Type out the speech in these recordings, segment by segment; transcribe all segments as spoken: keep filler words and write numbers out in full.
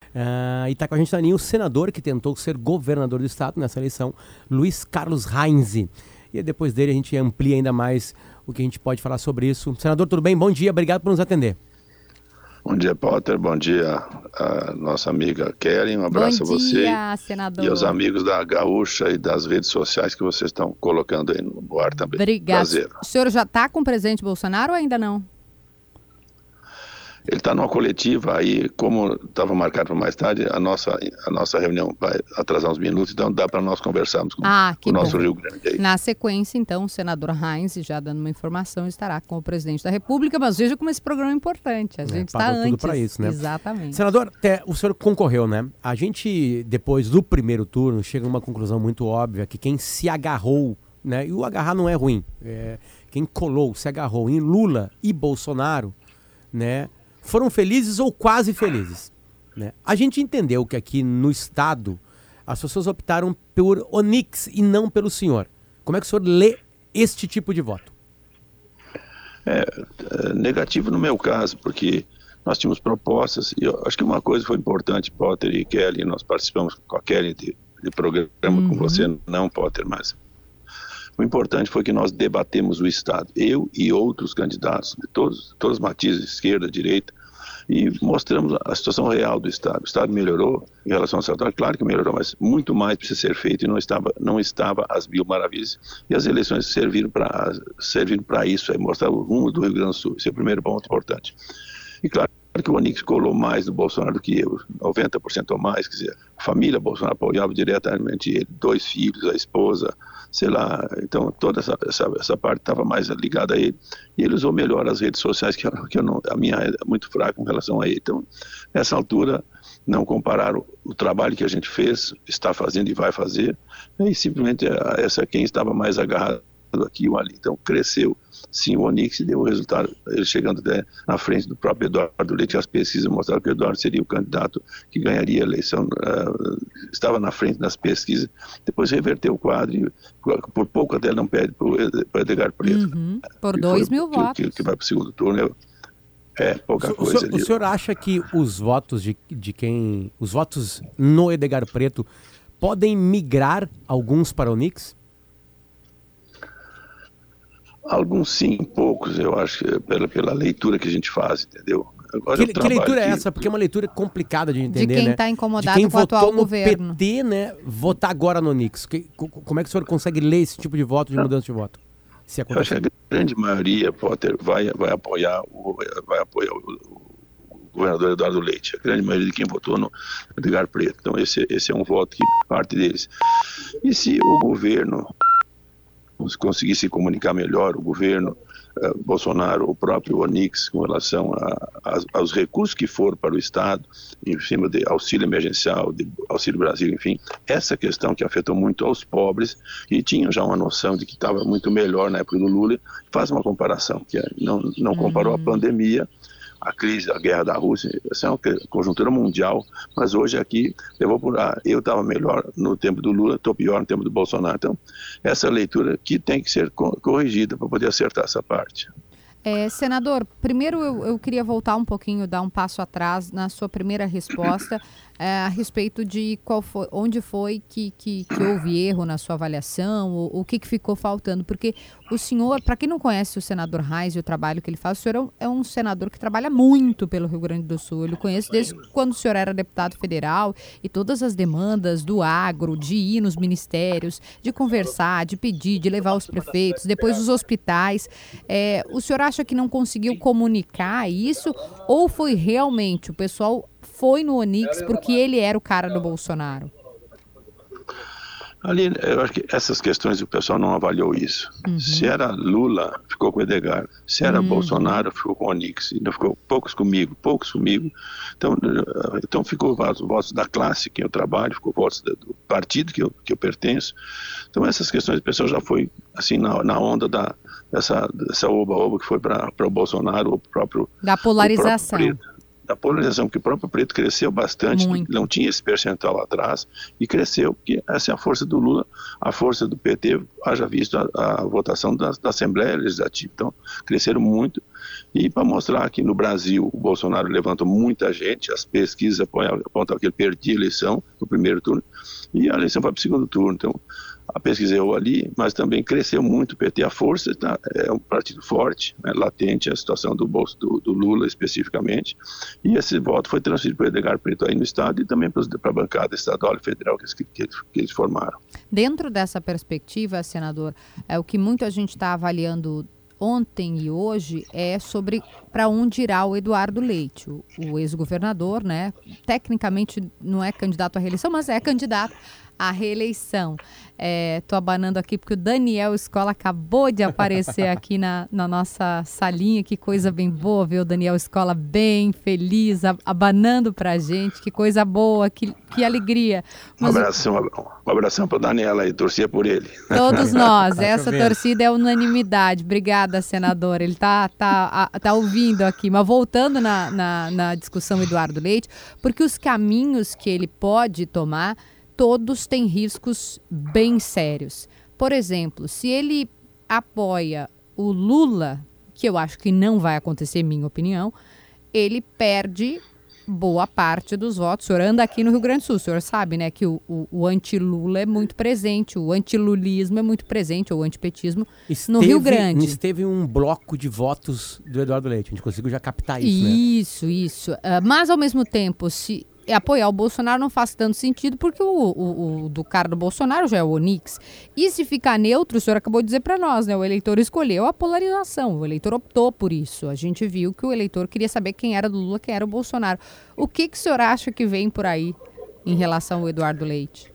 Uh, e está com a gente na linha o senador que tentou ser governador do estado nessa eleição, Luiz Carlos Reins. E depois dele a gente amplia ainda mais o que a gente pode falar sobre isso. Senador, tudo bem? Bom dia, obrigado por nos atender. Bom dia, Potter. Bom dia, a nossa amiga Keren. Um abraço Bom a você dia, senador. E aos amigos da Gaúcha e das redes sociais que vocês estão colocando aí no ar também. Obrigado. Prazer. O senhor já está com o presidente Bolsonaro ou ainda não? Ele está numa coletiva aí, como estava marcado para mais tarde, a nossa, a nossa reunião vai atrasar uns minutos, então dá para nós conversarmos com, ah, com o nosso bom. Rio Grande aí. Na sequência, então, o senador Reins, já dando uma informação, estará com o presidente da República, mas veja como esse programa é importante, a gente está é, antes. Tudo para isso, né? Exatamente. Senador, até o senhor concorreu, né? A gente, depois do primeiro turno, chega a uma conclusão muito óbvia, que quem se agarrou, né? E o agarrar não é ruim, é, quem colou, se agarrou em Lula e Bolsonaro, né? Foram felizes ou quase felizes, né? A gente entendeu que aqui no estado as pessoas optaram por Onix e não pelo senhor. Como é que o senhor lê este tipo de voto? É, é negativo no meu caso, porque nós tínhamos propostas e eu acho que uma coisa foi importante, Potter e Kelly, nós participamos com a Kelly de, de programa uhum. com você, não Potter, mas o importante foi que nós debatemos o Estado, eu e outros candidatos, de todos, todos os matizes, esquerda, direita, e mostramos a situação real do Estado. O Estado melhorou em relação ao Estado, claro que melhorou, mas muito mais precisa ser feito e não estava, não estava às mil maravilhas. E as eleições serviram para serviram para isso, é mostrar o rumo do Rio Grande do Sul. Esse é o primeiro ponto importante. E claro que o Onix colou mais no Bolsonaro do que eu, noventa por cento ou mais, quer dizer, a família Bolsonaro apoiava diretamente ele, dois filhos, a esposa, sei lá, então toda essa, essa, essa parte estava mais ligada a ele, e ele usou melhor as redes sociais, que, eu, que eu não, a minha é muito fraca em relação a ele. Então, nessa altura, não compararam o trabalho que a gente fez, está fazendo e vai fazer, e simplesmente essa quem estava mais agarrado aqui ou ali. Então cresceu sim o Onix e deu o resultado, ele chegando até na frente do próprio Eduardo Leite. As pesquisas mostraram que o Eduardo seria o candidato que ganharia a eleição, uh, estava na frente das pesquisas, depois reverteu o quadro e por pouco até não perde para o Edgar Preto. Uhum, por dois mil que, votos. Que, que vai para o segundo turno, é pouca o, coisa. O senhor, o senhor acha que os votos de, de quem, os votos no Edgar Preto podem migrar alguns para o Onix? Alguns sim, poucos, eu acho, que pela, pela leitura que a gente faz, entendeu? Agora que, que leitura é que... essa? Porque é uma leitura complicada de entender, né? De quem está né? incomodado de quem com o atual no governo. P T, né, votar agora no Onix. Que, como é que o senhor consegue ler esse tipo de voto, de Não. mudança de voto? Se eu acho que a grande maioria, Potter, vai, vai apoiar, o, vai apoiar o, o governador Eduardo Leite. A grande maioria de quem votou no Edgar Preto. Então esse, esse é um voto que parte deles. E se o governo conseguir se comunicar melhor, o governo, uh, Bolsonaro, o próprio Onix, com relação a, a, aos recursos que foram para o Estado, em cima de auxílio emergencial, de Auxílio Brasil, enfim, essa questão que afetou muito aos pobres, que tinham já uma noção de que estava muito melhor na época do Lula, faz uma comparação, que não, não comparou uhum. a pandemia, a crise, a guerra da Rússia, essa é uma conjuntura mundial, mas hoje aqui, eu vou por ah, eu estava melhor no tempo do Lula, estou pior no tempo do Bolsonaro. Então, essa leitura que tem que ser corrigida para poder acertar essa parte. É, senador, primeiro eu, eu queria voltar um pouquinho, dar um passo atrás na sua primeira resposta é, a respeito de qual foi, onde foi que, que, que houve erro na sua avaliação, o, o que, que ficou faltando, porque o senhor, para quem não conhece o senador Reins e o trabalho que ele faz, o senhor é um, é um senador que trabalha muito pelo Rio Grande do Sul. Eu conheço desde quando o senhor era deputado federal e todas as demandas do agro, de ir nos ministérios, de conversar, de pedir, de levar os prefeitos, depois os hospitais. É, o senhor acha que não conseguiu comunicar isso ou foi realmente o pessoal foi no Onix porque ele era o cara do Bolsonaro? Ali, eu acho que essas questões o pessoal não avaliou isso. Uhum. Se era Lula, ficou com o Edgar. Se era uhum. Bolsonaro, ficou com o Onix. Não ficou poucos comigo, poucos comigo. Então, então ficou os votos da classe que eu trabalho, ficou votos do partido que eu, que eu pertenço. Então essas questões o pessoal já foi assim na, na onda da, dessa, dessa oba-oba que foi para o Bolsonaro, o próprio... Da polarização. O próprio a polarização, porque o próprio preto cresceu bastante, Muito. Não tinha esse percentual lá atrás, e cresceu, porque essa é a força do Lula, a força do P T, haja visto a, a votação da, da Assembleia Legislativa. Então, cresceram muito, e para mostrar que no Brasil o Bolsonaro levantou muita gente, as pesquisas apontam, apontam que ele perdia a eleição no primeiro turno, e a eleição foi para o segundo turno. Então, a pesquisa errou ali, mas também cresceu muito o P T. A força tá, é um partido forte, né, latente a situação do bolso do, do Lula especificamente, e esse voto foi transferido para o Edgar Preto aí no estado e também para a bancada estadual e federal que, que, que eles formaram. Dentro dessa perspectiva, senador, é o que muita gente está avaliando ontem e hoje é sobre para onde irá o Eduardo Leite, o, o ex-governador, né? Tecnicamente não é candidato à reeleição, mas é candidato à reeleição. Estou abanando aqui porque o Daniel Escola acabou de aparecer aqui na, na nossa salinha. Que coisa bem boa ver o Daniel Escola bem feliz, abanando para a gente. Que coisa boa, que, que alegria. Mas um abração, um abração para o Daniel aí, torcia por ele. Todos nós, essa torcida é unanimidade. Obrigada, senador. Ele está tá, tá ouvindo aqui. Mas voltando na, na, na discussão Eduardo Leite, porque os caminhos que ele pode tomar, todos têm riscos bem sérios. Por exemplo, se ele apoia o Lula, que eu acho que não vai acontecer, minha opinião, ele perde boa parte dos votos. O senhor anda aqui no Rio Grande do Sul, o senhor sabe, né, que o, o, o anti-Lula é muito presente, o anti-lulismo é muito presente, ou o antipetismo esteve, no Rio Grande. Esteve um bloco de votos do Eduardo Leite, a gente conseguiu já captar isso, né? Isso, isso. Uh, mas, ao mesmo tempo, se apoiar o Bolsonaro não faz tanto sentido, porque o, o, o do cara do Bolsonaro já é o Onix. E se ficar neutro, o senhor acabou de dizer para nós, né? O eleitor escolheu a polarização, o eleitor optou por isso. A gente viu que o eleitor queria saber quem era do Lula, quem era o Bolsonaro. O que, que o senhor acha que vem por aí em relação ao Eduardo Leite?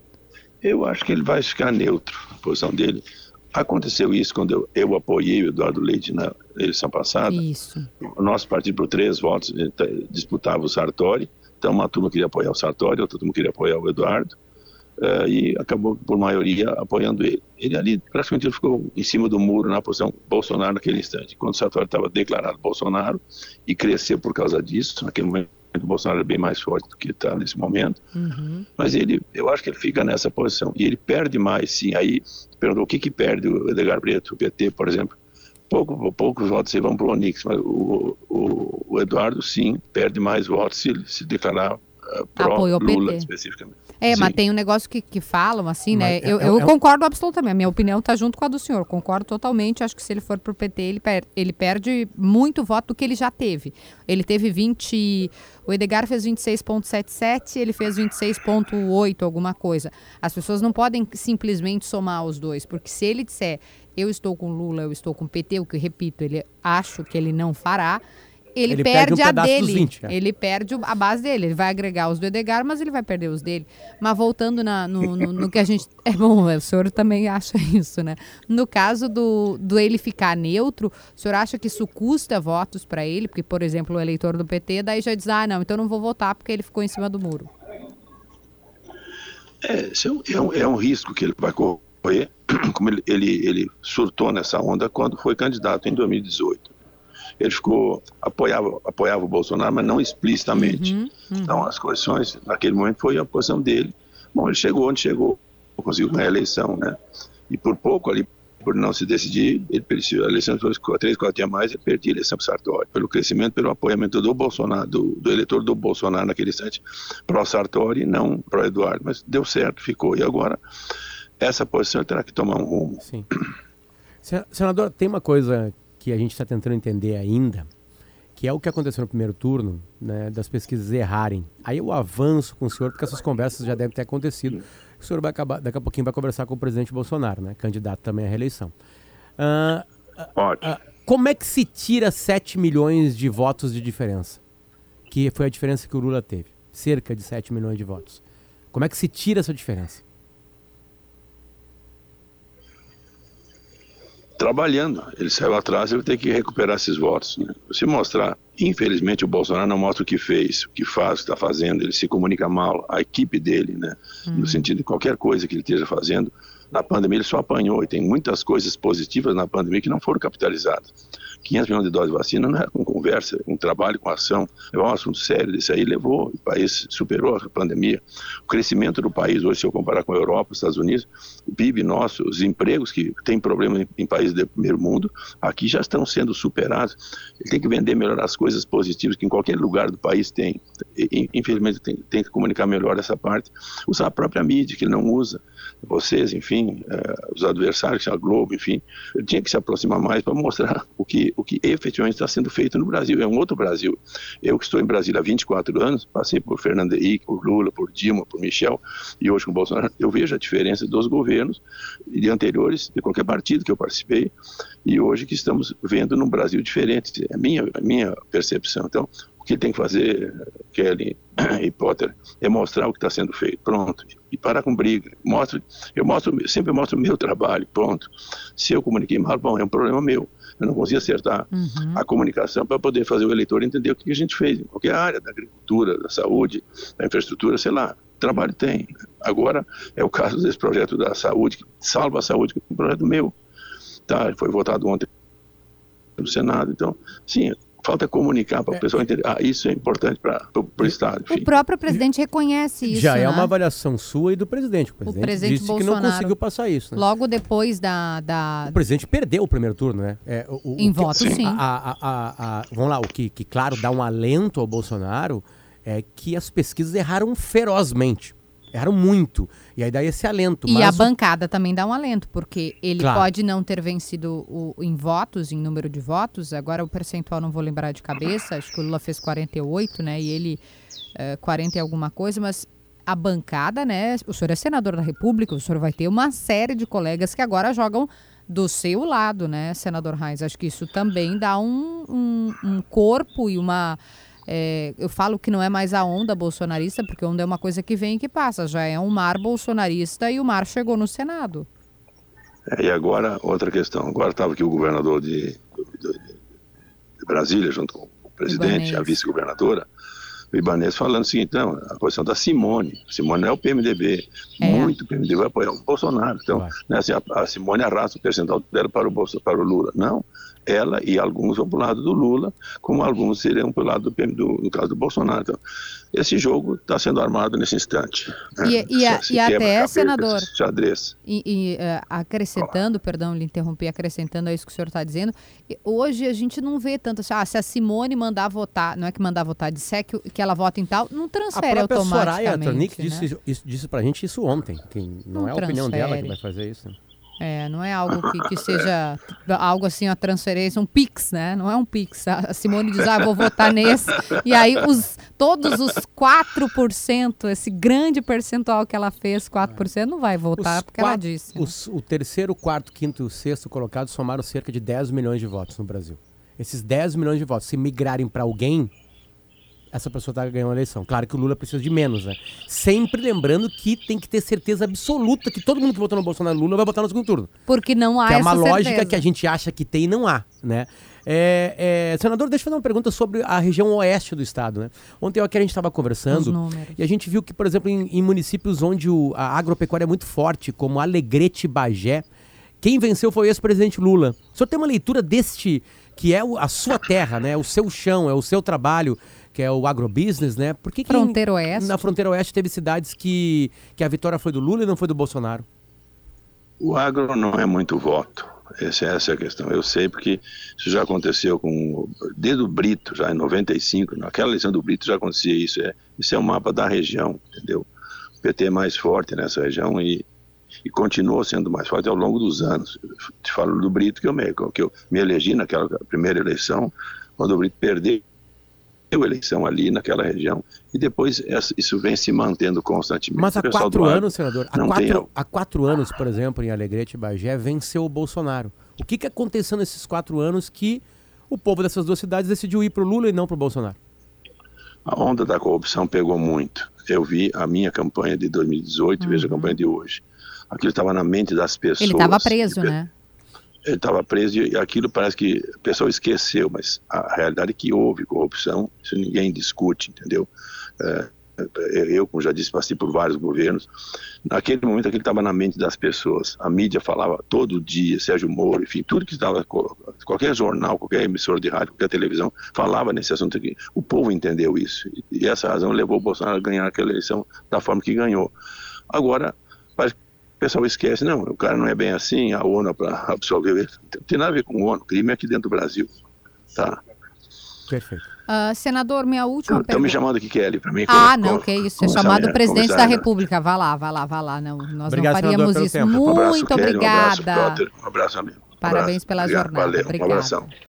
Eu acho que ele vai ficar neutro, a posição dele. Aconteceu isso quando eu, eu apoiei o Eduardo Leite na eleição passada. Isso. O nosso partido, por três votos, disputava o Sartori. Então, uma turma queria apoiar o Sartori, outra turma queria apoiar o Eduardo, uh, e acabou, por maioria, apoiando ele. Ele ali, praticamente, ele ficou em cima do muro na posição Bolsonaro naquele instante. Quando o Sartori estava declarado Bolsonaro, e cresceu por causa disso, naquele momento o Bolsonaro é bem mais forte do que está nesse momento, uhum. Mas ele, eu acho que ele fica nessa posição, e ele perde mais, sim. Aí, perguntou o que que perde o Edgar Preto, o P T, por exemplo. Pouco, poucos votos vão para o Onix, mas o, o, o Eduardo, sim, perde mais votos se ele se declarar uh, pró-Lula, especificamente. É, sim. Mas tem um negócio que, que falam, assim, mas né? É, eu é, eu é, concordo absolutamente. A minha opinião está junto com a do senhor. Concordo totalmente. Acho que se ele for para o P T, ele, per, ele perde muito voto do que ele já teve. Ele teve vinte... O Edgar fez vinte e seis vírgula setenta e sete, ele fez vinte e seis vírgula oito, alguma coisa. As pessoas não podem simplesmente somar os dois, porque se ele disser eu estou com Lula, eu estou com o P T, o que eu repito, ele acho que ele não fará, ele, ele perde, perde um a dele, vinte, é. Ele perde a base dele, ele vai agregar os do Edgar, mas ele vai perder os dele. Mas voltando na, no, no, no que a gente... É bom, o senhor também acha isso, né? No caso do, do ele ficar neutro, o senhor acha que isso custa votos para ele? Porque, por exemplo, o eleitor do P T daí já diz, ah, não, então não vou votar porque ele ficou em cima do muro. É, isso é um, é um, é um risco que ele vai correr, como ele, ele, ele surtou nessa onda quando foi candidato em dois mil e dezoito. Ele ficou, apoiava, apoiava o Bolsonaro, mas não explicitamente. Uhum, uhum. Então, as correções, naquele momento, foi a posição dele. Bom, ele chegou onde chegou, conseguiu ganhar a eleição, né? E por pouco ali, por não se decidir, ele perdeu a eleição, foi três, quatro dias mais, ele perdeu a eleição para o Sartori. Pelo crescimento, pelo apoiamento do Bolsonaro, do, do eleitor do Bolsonaro naquele instante, para o Sartori, não para o Eduardo. Mas deu certo, ficou. E agora, essa posição terá que tomar um rumo. Sim. Senador, tem uma coisa que a gente está tentando entender ainda, que é o que aconteceu no primeiro turno, né, das pesquisas errarem. Aí eu avanço com o senhor, porque essas conversas já devem ter acontecido. O senhor vai acabar, daqui a pouquinho vai conversar com o presidente Bolsonaro, né, candidato também à reeleição. Ah, Ótimo. Ah, como é que se tira sete milhões de votos de diferença? Que foi a diferença que o Lula teve. Cerca de sete milhões de votos. Como é que se tira essa diferença? Trabalhando, ele saiu atrás, ele tem que recuperar esses votos, né? Se mostrar, infelizmente o Bolsonaro não mostra o que fez, o que faz, o que está fazendo, ele se comunica mal, a equipe dele, né? Hum. No sentido de qualquer coisa que ele esteja fazendo, Na pandemia ele só apanhou, e tem muitas coisas positivas na pandemia que não foram capitalizadas. quinhentos milhões de doses de vacina não era com conversa, com trabalho, com ação. É um assunto sério, desse aí levou, o país superou a pandemia. O crescimento do país hoje, se eu comparar com a Europa, os Estados Unidos, o P I B nosso, os empregos que tem problema em, em países do primeiro mundo, aqui já estão sendo superados. Ele tem que vender melhor as coisas positivas que em qualquer lugar do país tem. E, infelizmente tem, tem que comunicar melhor essa parte. Usar a própria mídia, que ele não usa. Vocês, enfim, uh, os adversários, a Globo, enfim, ele tinha que se aproximar mais para mostrar o que, o que efetivamente está sendo feito no Brasil. É um outro Brasil. Eu que estou em Brasília há vinte e quatro anos, passei por Fernando Henrique, por Lula, por Dilma, por Michel e hoje com o Bolsonaro, eu vejo a diferença dos governos de anteriores, de qualquer partido que eu participei, e hoje que estamos vendo num Brasil diferente. É a minha, a minha percepção. Então, o que tem que fazer, Kelly e Potter, é mostrar o que está sendo feito, pronto, e parar com briga. Mostro, eu mostro, sempre mostro o meu trabalho, pronto. Se eu comuniquei mal, bom, é um problema meu. Eu não consigo acertar uhum. a comunicação para poder fazer o eleitor entender o que a gente fez, em qualquer área, da agricultura, da saúde, da infraestrutura, sei lá, trabalho tem. Agora é o caso desse projeto da saúde, que salva a saúde, que é um projeto meu. Tá, foi votado ontem no Senado, então, sim, falta comunicar para o pessoal entender. Ah, isso é importante para o Estado. Enfim. O próprio presidente reconhece isso. Já né? É uma avaliação sua e do presidente. O presidente, o presidente disse Bolsonaro, que não conseguiu passar isso. Né? Logo depois da, da... O presidente perdeu o primeiro turno, né? É, o, o, em o que, voto, sim. A, a, a, a, vamos lá, o que, que, claro, dá um alento ao Bolsonaro é que as pesquisas erraram ferozmente. Erraram muito. E aí dá esse alento. E mas a o... bancada também dá um alento, porque ele claro. pode não ter vencido o, em votos, em número de votos. Agora o percentual não vou lembrar de cabeça. Acho que o Lula fez quarenta e oito, né? E ele uh, quarenta e alguma coisa. Mas a bancada, né? O senhor é senador da República, o senhor vai ter uma série de colegas que agora jogam do seu lado, né, senador Reis? Acho que isso também dá um, um, um corpo e uma... É, eu falo que não é mais a onda bolsonarista, porque a onda é uma coisa que vem e que passa. Já é um mar bolsonarista e o mar chegou no Senado. É, e agora, outra questão. Agora estava aqui o governador de, de, de Brasília, junto com o presidente, Ibanez. A vice-governadora, o Ibanez, falando o seguinte, não, a posição da Simone. Simone não é o P M D B. É. Muito P M D B vai apoiar o Bolsonaro. Então, né, assim, a, a Simone arrasta o percentual dela para o, Bolsa, para o Lula. Não. Ela e alguns vão para o lado do Lula, como alguns seriam para o lado do, do, no caso do Bolsonaro. Então, esse jogo está sendo armado nesse instante. Né? E, e, a, e até, senador, xadrez. E, e uh, acrescentando, oh. perdão, lhe interrompi, acrescentando a isso que o senhor está dizendo, hoje a gente não vê tanto assim, ah, se a Simone mandar votar, não é que mandar votar, disser que, que ela vota em tal, não transfere a automaticamente. A Soraya Tronic né? disse, isso, disse pra gente isso ontem, que não, não é a opinião dela que vai fazer isso. É, não é algo que, que seja algo assim, a transferência, um pix, né? Não é um pix. A Simone diz, ah, vou votar nesse. E aí os, todos os quatro por cento, esse grande percentual que ela fez, quatro por cento, não vai votar, os porque quatro, ela disse. Né? Os, o terceiro, quarto, quinto e o sexto colocado somaram cerca de dez milhões de votos no Brasil. Esses dez milhões de votos, se migrarem para alguém, essa pessoa está ganhando a eleição. Claro que o Lula precisa de menos, né? Sempre lembrando que tem que ter certeza absoluta que todo mundo que votou no Bolsonaro e Lula vai votar no segundo turno. Porque não há essa essa certeza. É uma lógica certeza. que a gente acha que tem e não há, né? É, é, senador, deixa eu fazer uma pergunta sobre a região oeste do estado, né? Ontem aqui a gente estava conversando e a gente viu que, por exemplo, em, em municípios onde o, a agropecuária é muito forte, como Alegrete e Bagé, quem venceu foi o ex-presidente Lula. O senhor tem uma leitura deste, que é a sua terra, né? O seu chão, é o seu trabalho, que é o agrobusiness, né? Por que que Fronteira Oeste. Na Fronteira Oeste teve cidades que, que a vitória foi do Lula e não foi do Bolsonaro? O agro não é muito voto. Essa, essa é a questão. Eu sei porque isso já aconteceu com desde o Brito, já em noventa e cinco, naquela eleição do Brito já acontecia isso. É, isso é um mapa da região, entendeu? O P T é mais forte nessa região e, e continuou sendo mais forte ao longo dos anos. Eu te falo do Brito, que eu me, que eu me elegi naquela primeira eleição, quando o Brito perdeu a eleição ali naquela região, e depois isso vem se mantendo constantemente. Mas há quatro anos, senador, há quatro, tem... há quatro anos, por exemplo, em Alegrete e Bagé, venceu o Bolsonaro. O que, que aconteceu nesses quatro anos que o povo dessas duas cidades decidiu ir para o Lula e não para o Bolsonaro? A onda da corrupção pegou muito. Eu vi a minha campanha de dois mil e dezoito, uhum. veja a campanha de hoje. Aquilo estava na mente das pessoas. Ele estava preso, de... né? Ele estava preso e aquilo parece que o pessoal esqueceu, mas a realidade é que houve corrupção, isso ninguém discute, entendeu? É, eu, como já disse, passei por vários governos. Naquele momento, aquilo estava na mente das pessoas. A mídia falava todo dia, Sérgio Moro, enfim, tudo que estava, qualquer jornal, qualquer emissora de rádio, qualquer televisão, falava nesse assunto aqui. O povo entendeu isso. E essa razão levou o Bolsonaro a ganhar aquela eleição da forma que ganhou. Agora, parece que o pessoal esquece, não, o cara não é bem assim, a ONU para absolver. Não tem nada a ver com o ONU, o crime é aqui dentro do Brasil. Tá? Perfeito. Uh, senador, minha última Estão pergunta. me chamando aqui, Kelly, para mim. Ah, como, não, como, que isso. É chamado minha, presidente da minha... República. Vá lá, vá lá, vá lá. Não, nós Obrigado, não faríamos senador, isso. pelo tempo. Muito Um abraço, Kelly, obrigada. Um abraço, Potter. Um abraço, amigo. Um Parabéns abraço. pela Obrigado, jornada. valeu, Obrigada. Um abração.